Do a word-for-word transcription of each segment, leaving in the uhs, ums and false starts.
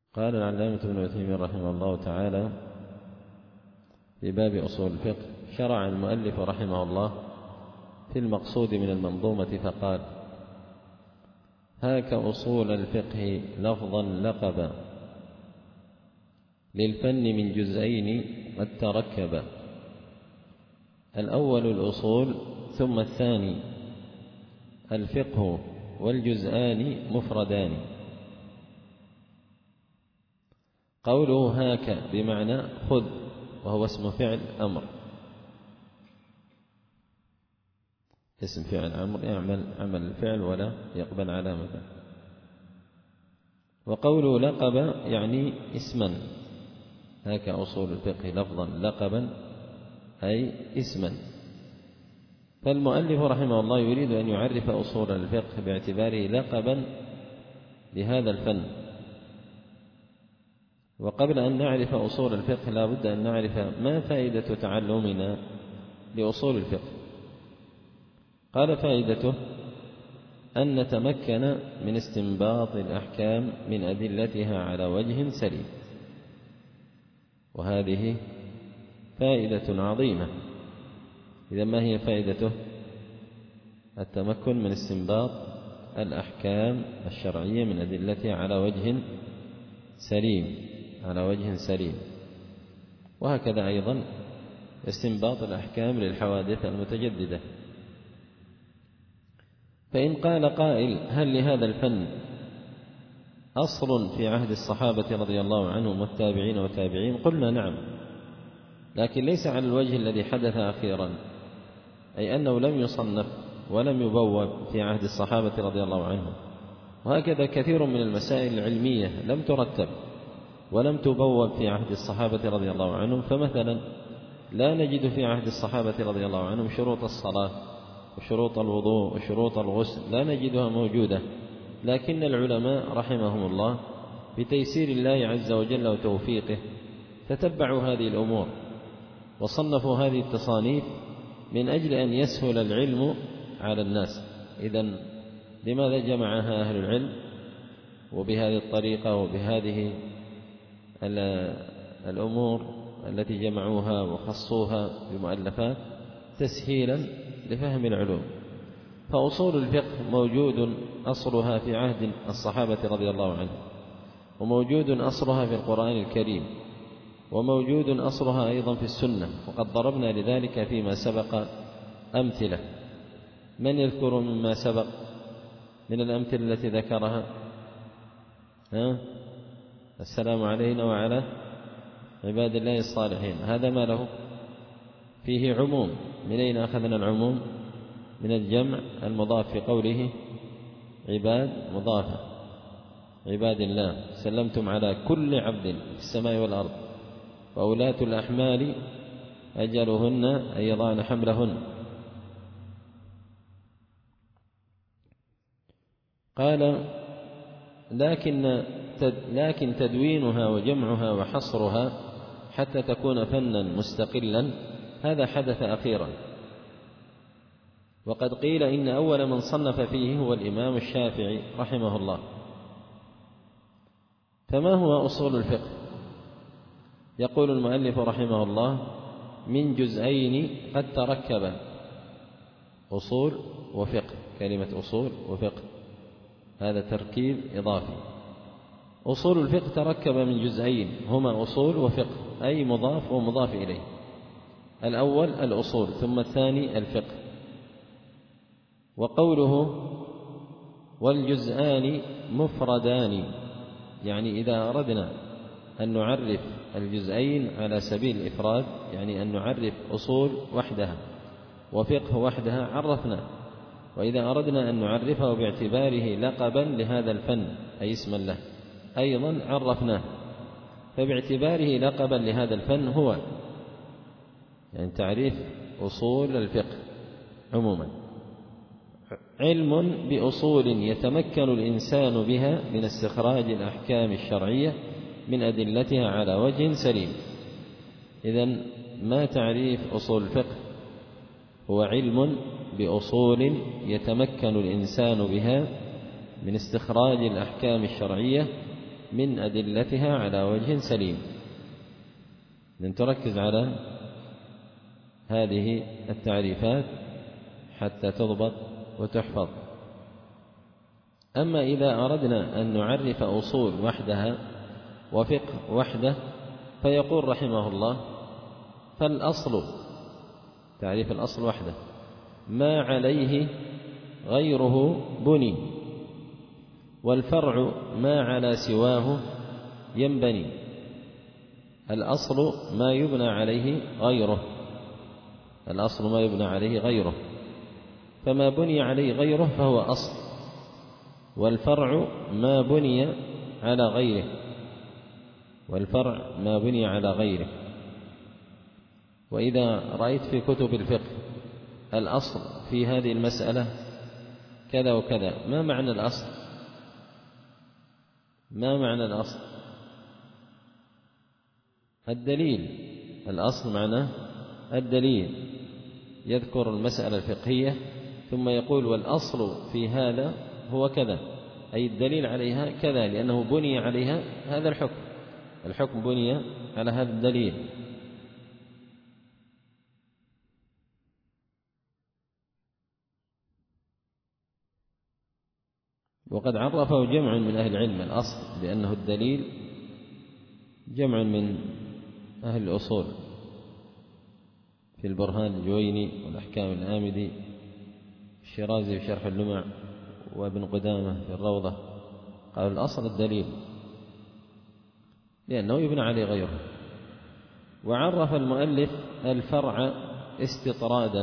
قال العلامة ابن عثيمين رحمه الله تعالى في باب أصول الفقه: شرع المؤلف رحمه الله في المقصود من المنظومة فقال: هاك أصول الفقه لفظا لقبا للفن من جزئين قد تركبا. الأول الأصول، ثم الثاني الفقه، والجزآن مفردان. قوله هاك بمعنى خذ، وهو اسم فعل أمر، اسم فعل أمر يعمل عمل الفعل ولا يقبل علامته. وقوله لقب يعني اسما، هاك أصول الفقه لفظا لقبا أي اسما. فالمؤلف رحمه الله يريد أن يعرف أصول الفقه باعتباره لقبا لهذا الفن. وقبل أن نعرف أصول الفقه لا بد أن نعرف ما فائدة تعلمنا لأصول الفقه. قال: فائدته أن نتمكن من استنباط الأحكام من أدلتها على وجه سليم. وهذه فائدة عظيمة. إذا ما هي فائدته؟ التمكن من استنباط الأحكام الشرعية من أدلتها على وجه سليم، على وجه سليم. وهكذا أيضا استنباط الأحكام للحوادث المتجددة. فإن قال قائل: هل لهذا الفن أصل في عهد الصحابة رضي الله عنهم والتابعين والتابعين؟ قلنا نعم، لكن ليس على الوجه الذي حدث أخيرا، أي أنه لم يصنف ولم يبوب في عهد الصحابة رضي الله عنهم. وهكذا كثير من المسائل العلمية لم ترتب ولم تبوب في عهد الصحابة رضي الله عنهم. فمثلا لا نجد في عهد الصحابة رضي الله عنهم شروط الصلاة وشروط الوضوء وشروط الغسل، لا نجدها موجودة. لكن العلماء رحمهم الله بتيسير الله عز وجل وتوفيقه تتبعوا هذه الأمور وصنفوا هذه التصانيف من أجل أن يسهل العلم على الناس. إذن لماذا جمعها أهل العلم وبهذه الطريقة وبهذه الأمور التي جمعوها وخصوها بمؤلفات؟ تسهيلا لفهم العلوم. فأصول الفقه موجود أصلها في عهد الصحابة رضي الله عنهم، وموجود أصلها في القرآن الكريم، وموجود أصلها أيضا في السنة، وقد ضربنا لذلك فيما سبق أمثلة. من يذكر مما سبق من الأمثلة التي ذكرها؟ ها؟ السلام علينا وعلى عباد الله الصالحين. هذا ما له فيه عموم. من أين أخذنا العموم؟ من الجمع المضاف في قوله عباد مضافة، عباد الله. سلمتم على كل عبد في السماء والأرض، وأولاة الأحمال أجلهن أن يضعن حملهن. قال: لكن لكن تدوينها وجمعها وحصرها حتى تكون فنا مستقلا هذا حدث أخيرا. وقد قيل إن أول من صنف فيه هو الإمام الشافعي رحمه الله. فما هو أصول الفقه؟ يقول المؤلف رحمه الله: من جزئين قد تركبا. أصول وفقه، كلمة أصول وفقه هذا تركيب إضافي. أصول الفقه تركب من جزئين هما أصول وفقه، أي مضاف ومضاف إليه. الأول الأصول، ثم الثاني الفقه. وقوله والجزآن مفردان، يعني إذا أردنا أن نعرف الجزئين على سبيل الإفراد، يعني أن نعرف أصول وحدها وفقه وحدها عرفنا. وإذا أردنا أن نعرفه باعتباره لقبا لهذا الفن أي اسما له أيضا عرفناه. فباعتباره لقبا لهذا الفن هو يعني تعريف أصول الفقه عموما: علم بأصول يتمكن الإنسان بها من استخراج الأحكام الشرعية من أدلتها على وجه سليم. إذن ما تعريف أصول الفقه؟ هو علم بأصول يتمكن الإنسان بها من استخراج الأحكام الشرعية من أدلتها على وجه سليم. لن تركز على هذه التعريفات حتى تضبط وتحفظ. أما إذا أردنا أن نعرف أصول وحدها وفقه وحده فيقول رحمه الله: فالأصل، تعريف الأصل وحده، ما عليه غيره بني، والفرع ما على سواه ينبني. الأصل ما يبنى عليه غيره، الأصل ما يبنى عليه غيره، فما بني عليه غيره فهو أصل، والفرع ما بني على غيره، والفرع ما بني على غيره. وإذا رأيت في كتب الفقه الأصل في هذه المسألة كذا وكذا، ما معنى الأصل؟ ما معنى الأصل؟ الدليل. الأصل معناه الدليل، يذكر المسألة الفقهية ثم يقول: والأصل في هذا هو كذا، أي الدليل عليها كذا، لأنه بني عليها هذا الحكم، الحكم بني على هذا الدليل. وقد عرفه جمع من أهل العلم الأصل بأنه الدليل، جمع من أهل الأصول في البرهان الجويني والأحكام الآمدي، الشيرازي في شرح اللمع، وابن قدامة في الروضة، قالوا الأصل الدليل لأنه يبنى عليه غيره. وعرف المؤلف الفرع استطرادا،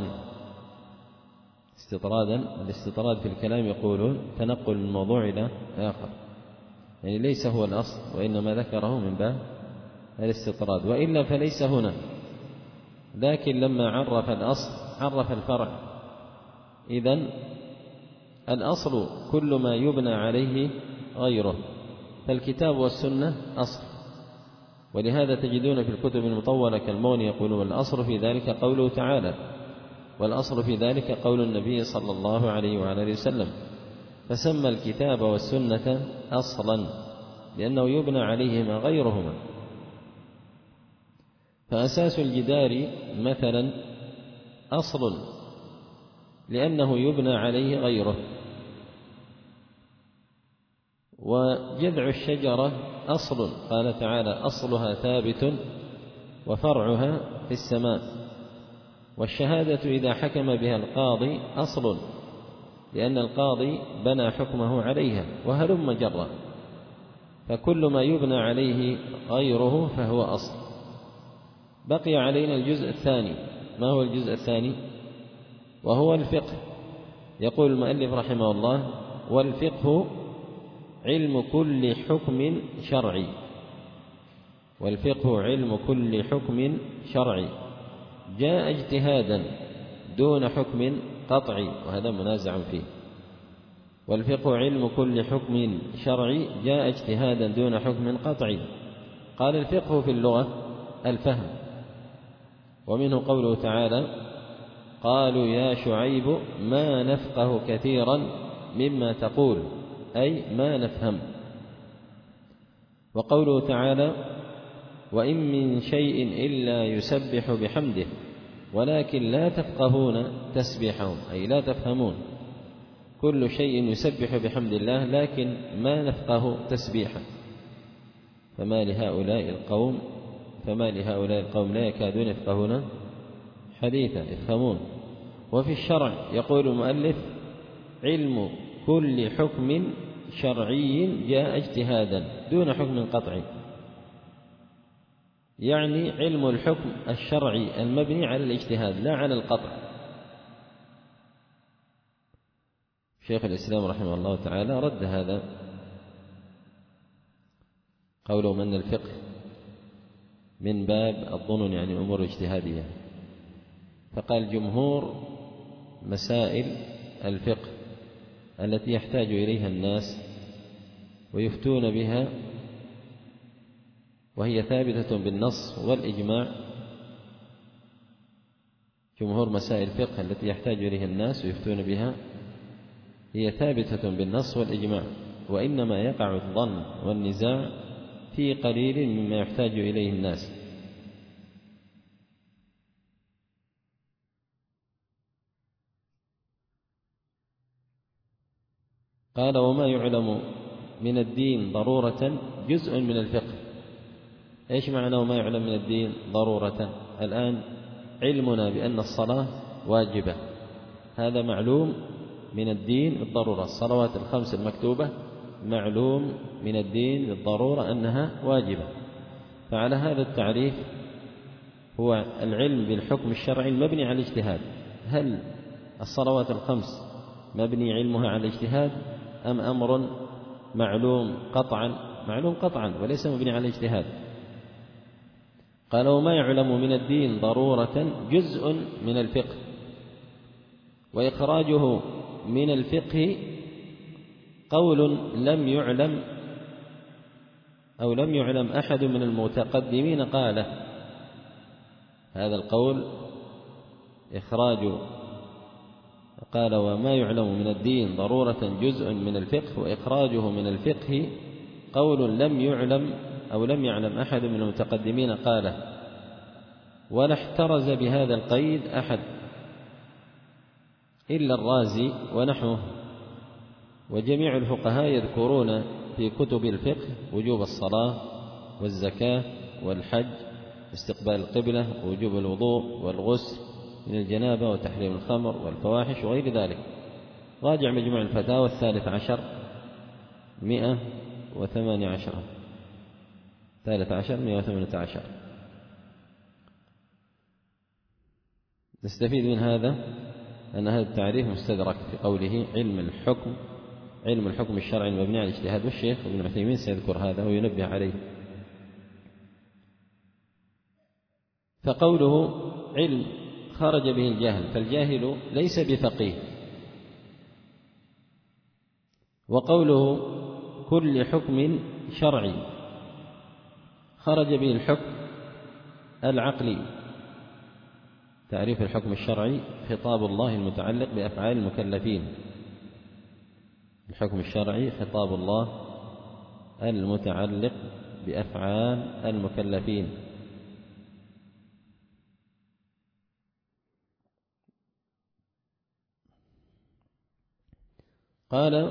استطرادا، الاستطراد في الكلام يقولون تنقل من موضوع إلى آخر، يعني ليس هو الأصل وإنما ذكره من باب الاستطراد، وإلا فليس هنا. لكن لما عرف الأصل عرف الفرع. إذن الأصل كل ما يبنى عليه غيره، فالكتاب والسنة أصل. ولهذا تجدون في الكتب المطولة كالمغني يقولون: الأصل في ذلك قوله تعالى، والأصل في ذلك قول النبي صلى الله عليه وعلى وسلم، فسمى الكتاب والسنة أصلا لأنه يبنى عليهما غيرهما. فأساس الجدار مثلا أصل لأنه يبنى عليه غيره، وجذع الشجرة أصل، قال تعالى: أصلها ثابت وفرعها في السماء. والشهادة إذا حكم بها القاضي أصل لأن القاضي بنى حكمه عليها، وهلم جرا، فكل ما يبنى عليه غيره فهو أصل. بقي علينا الجزء الثاني. ما هو الجزء الثاني؟ وهو الفقه. يقول المؤلف رحمه الله: والفقه علم كل حكم شرعي، والفقه علم كل حكم شرعي جاء اجتهادا دون حكم قطعي، وهذا منازع فيه. والفقه علم كل حكم شرعي جاء اجتهادا دون حكم قطعي. قال: الفقه في اللغة الفهم، ومنه قوله تعالى: قالوا يا شعيب ما نفقه كثيرا مما تقول، أي ما نفهم. وقوله تعالى: وإن من شيء إلا يسبح بحمده ولكن لا تفقهون تسبيحهم، أي لا تفهمون. كل شيء يسبح بحمد الله لكن ما نفقه تسبيحه. فما لهؤلاء القوم فما لهؤلاء القوم لا يكادون يفقهون حديثا، يفهمون. وفي الشرع يقول المؤلف: علم كل حكم شرعي جاء اجتهادا دون حكم قطعي، يعني علم الحكم الشرعي المبني على الاجتهاد لا على القطع. شيخ الإسلام رحمه الله تعالى رد هذا قوله من الفقه من باب الظنن، يعني أمور اجتهادية، فقال: جمهور مسائل الفقه التي يحتاج إليها الناس ويفتون بها وهي ثابتة بالنص والإجماع، جمهور مسائل الفقه التي يحتاج إليها الناس ويفتون بها هي ثابتة بالنص والإجماع. وإنما يقع الظن والنزاع في قليل مما يحتاج إليه الناس. قال: وما يعلم من الدين ضرورة جزء من الفقه. إيش معنى وما يعلم من الدين ضرورة؟ الآن علمنا بأن الصلاة واجبة، هذا معلوم من الدين بالضرورة. الصلوات الخمس المكتوبة معلوم من الدين بالضرورة أنها واجبة. فعلى هذا التعريف هو العلم بالحكم الشرعي المبني على الاجتهاد. هل الصلوات الخمس مبني علمها على الاجتهاد أم أمر معلوم قطعا؟ معلوم قطعا وليس مبني على الاجتهاد. قال: وما يعلم من الدين ضرورة جزء من الفقه، وإخراجه من الفقه قول لم يعلم أو لم يعلم أحد من المتقدمين قاله. هذا القول إخراج قال: وما يعلم من الدين ضرورة جزء من الفقه، وإخراجه من الفقه قول لم يعلم أو لم يعلم أحد من المتقدمين قاله، ولا احترز بهذا القيد أحد إلا الرازي ونحوه. وجميع الفقهاء يذكرون في كتب الفقه وجوب الصلاة والزكاة والحج واستقبال القبلة ووجوب الوضوء والغسل من الجنابة وتحريم الخمر والفواحش وغير ذلك. راجع مجموع الفتاوى الثالث عشر مئة وثمانية عشر ثالث عشر مئة وثمانية عشر. نستفيد من هذا أن هذا التعريف مستدرك في قوله علم الحكم علم الحكم الشرعي المبني على الاجتهاد، والشيخ ابن عثيمين سيذكر هذا وينبه عليه. فقوله علم خرج به الجاهل، فالجاهل ليس بفقيه. وقوله كل حكم شرعي خرج به الحكم العقلي. تعريف الحكم الشرعي خطاب الله المتعلق بأفعال المكلفين. الحكم الشرعي خطاب الله المتعلق بأفعال المكلفين. قال: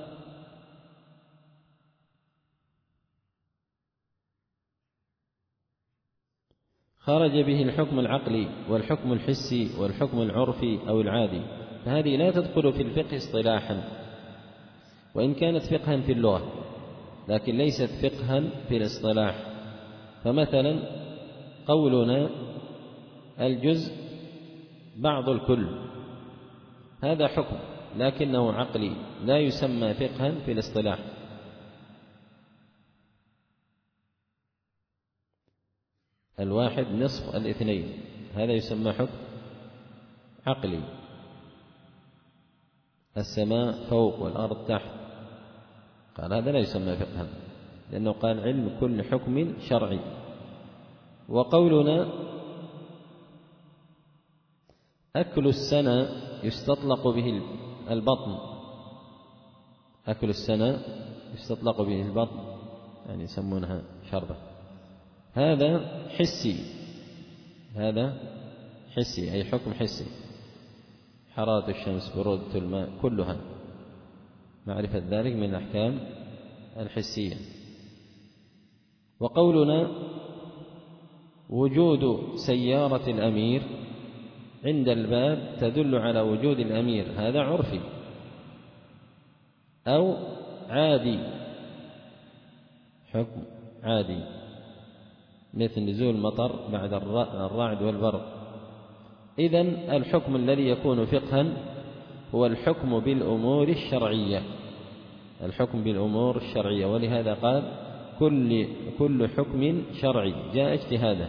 خرج به الحكم العقلي والحكم الحسي والحكم العرفي أو العادي، فهذه لا تدخل في الفقه اصطلاحا، وإن كانت فقها في اللغة لكن ليست فقها في الاصطلاح. فمثلا قولنا الجزء بعض الكل، هذا حكم لكنه عقلي لا يسمى فقها في الاصطلاح. الواحد نصف الاثنين، هذا يسمى حكم عقلي. السماء فوق والأرض تحت، قال هذا لا يسمى فقها لأنه قال علم كل حكم شرعي. وقولنا أكل السنة يستطلق به البطن، أكل السنة يستطلق به البطن يعني يسمونها شربة، هذا حسي، هذا حسي أي حكم حسي. حرارة الشمس، برودة الماء، كلها معرفة ذلك من الأحكام الحسية. وقولنا وجود سيارة الأمير عند الباب تدل على وجود الأمير، هذا عرفي أو عادي، حكم عادي، مثل نزول المطر بعد الرعد والبرق. إذن الحكم الذي يكون فقها هو الحكم بالأمور الشرعية، الحكم بالأمور الشرعية. ولهذا قال كل كل حكم شرعي جاء اجتهادا.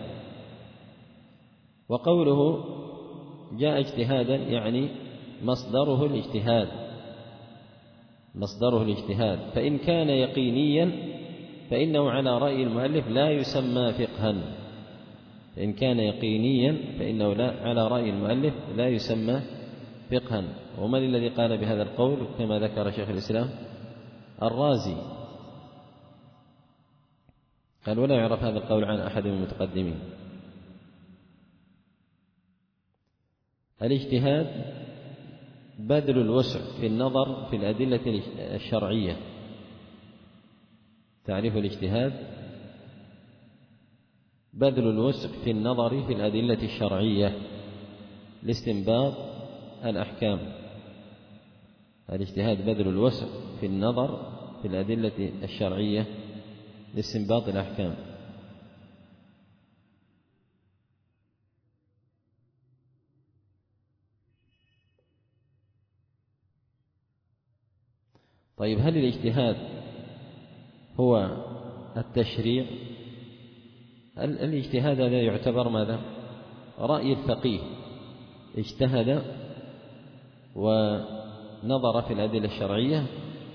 وقوله جاء اجتهادا يعني مصدره الاجتهاد، مصدره الاجتهاد. فإن كان يقينيا فإنه على رأي المؤلف لا يسمى فقها، إن كان يقينيا فإنه لا على رأي المؤلف لا يسمى فقها. ومن الذي قال بهذا القول كما ذكر شيخ الإسلام الرازي قال: ولا يعرف هذا القول عن أحد من المتقدمين. الاجتهاد بذل الوسع في النظر في الأدلة الشرعية. تعريف الاجتهاد: بذل الوسع في النظر في الأدلة الشرعية لاستنباط الأحكام. الاجتهاد بذل الوسع في النظر في الأدلة الشرعية لاستنباط الأحكام. طيب، هل الاجتهاد هو التشريع؟ الاجتهاد هذا يعتبر ماذا؟ رأي الفقيه، اجتهد ونظر في الأدلة الشرعية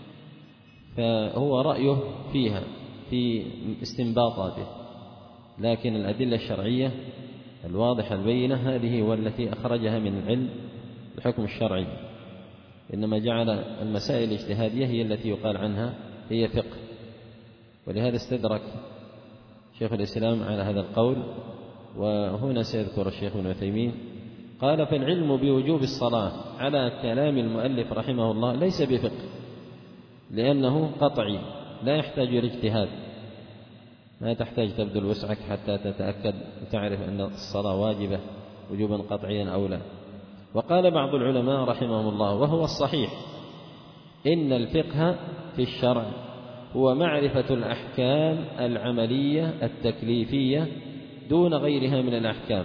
فهو رأيه فيها في استنباطاته، لكن الأدلة الشرعية الواضحة البينة هذه هو التي أخرجها من العلم الحكم الشرعي، إنما جعل المسائل الاجتهادية هي التي يقال عنها هي فقه. ولهذا استدرك شيخ الإسلام على هذا القول، وهنا سيذكر الشيخ ابن عثيمين قال: فالعلم بوجوب الصلاة على كلام المؤلف رحمه الله ليس بفقه، لأنه قطعي لا يحتاج إلى اجتهاد، ما تحتاج تبذل وسعك حتى تتأكد وتعرف أن الصلاة واجبة وجوبا قطعيا أو لا. وقال بعض العلماء رحمهم الله وهو الصحيح: إن الفقه في الشرع هو معرفة الأحكام العملية التكليفية دون غيرها من الأحكام.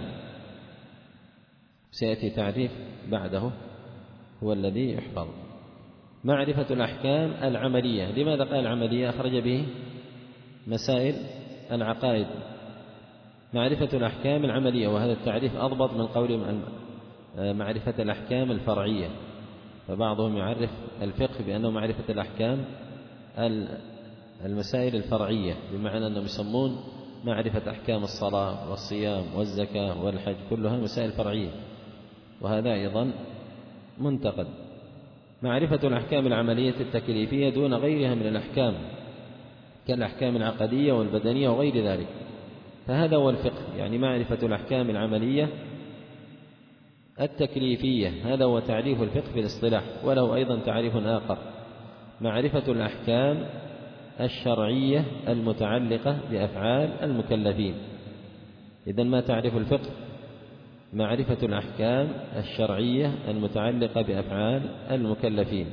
سيأتي تعريف بعده هو الذي يحفظ: معرفة الأحكام العملية. لماذا قال العملية؟ أخرج به مسائل العقائد. معرفة الأحكام العملية، وهذا التعريف أضبط من قول معرفة الأحكام الفرعية، فبعضهم يعرف الفقه بأنه معرفة الأحكام المسائل الفرعية، بمعنى أنهم يسمون معرفة أحكام الصلاة والصيام والزكاة والحج كلها مسائل فرعية، وهذا أيضا منتقد. معرفة الأحكام العملية التكليفية دون غيرها من الأحكام كالأحكام العقدية والبدنية وغير ذلك، فهذا هو الفقه، يعني معرفة الأحكام العملية التكليفية. هذا هو تعريف الفقه في الاصطلاح، وله أيضا تعريف آخر: معرفة الأحكام الشرعية المتعلقة بأفعال المكلفين. إذن ما تعريف الفقه؟ معرفة الأحكام الشرعية المتعلقة بأفعال المكلفين.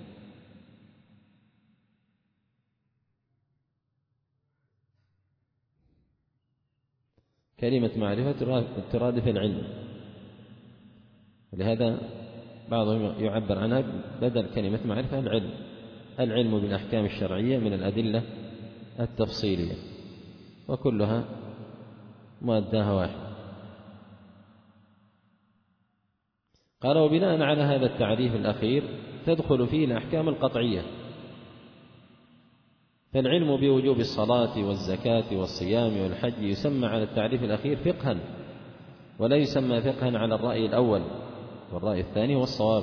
كلمة معرفة ترادف العلم، لهذا بعضهم يعبر عنها بدل كلمة معرفة العلم، العلم بالأحكام الشرعية من الأدلة التفصيلية، وكلها مؤداها واحد. قال: وبناء على هذا التعريف الأخير تدخل فيه الأحكام القطعية، فالعلم بوجوب الصلاة والزكاة والصيام والحج يسمى على التعريف الأخير فقها، ولا يسمى فقها على الرأي الأول، والرأي الثاني هو الصواب.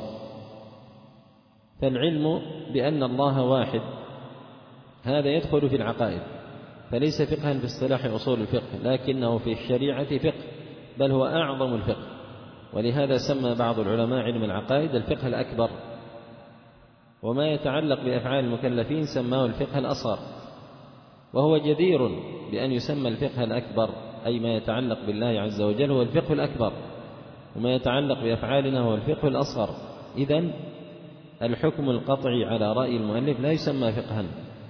فالعلم بأن الله واحد هذا يدخل في العقائد، فليس فقها في اصطلاح أصول الفقه، لكنه في الشريعة فقه، بل هو أعظم الفقه. ولهذا سمى بعض العلماء علم العقائد الفقه الأكبر، وما يتعلق بأفعال المكلفين سماه الفقه الأصغر، وهو جدير بأن يسمى الفقه الأكبر، أي ما يتعلق بالله عز وجل هو الفقه الأكبر، وما يتعلق بأفعالنا هو الفقه الأصغر. إذن الحكم القطعي على رأي المؤلف لا يسمى فقها.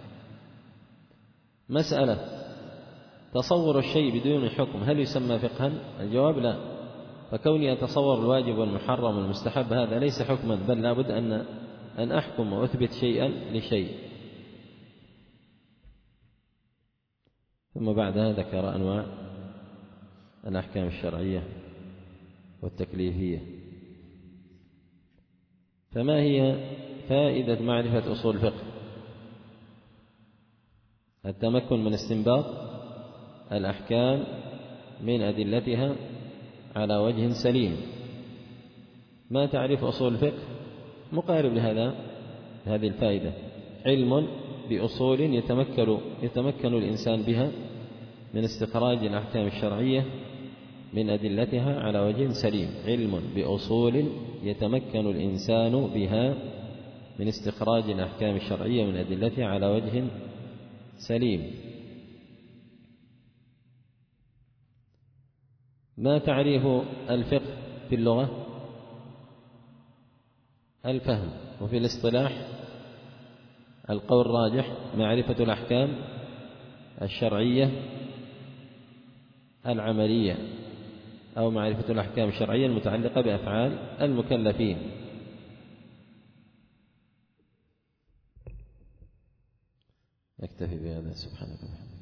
مسألة تصور الشيء بدون حكم هل يسمى فقها؟ الجواب لا، فكوني أتصور الواجب والمحرم والمستحب هذا ليس حكما، بل لابد أن أن أحكم وأثبت شيئا لشيء. ثم بعدها ذكر أنواع الأحكام الشرعية والتكليفية. فما هي فائدة معرفة أصول الفقه؟ التمكن من استنباط الأحكام من أدلتها على وجه سليم. ما تعرف أصول الفقه مقارب لهذا هذه الفائدة، علم بأصول يتمكن يتمكن الإنسان بها من استخراج الأحكام الشرعية من أدلتها على وجه سليم. علم بأصول يتمكن الإنسان بها من استخراج الأحكام الشرعية من أدلتها على وجه سليم. ما تعريف الفقه في اللغة؟ الفهم. وفي الاصطلاح القول الراجح معرفة الأحكام الشرعية العملية أو معرفة الأحكام الشرعية المتعلقة بأفعال المكلفين. نكتفي بهذا. سبحانك.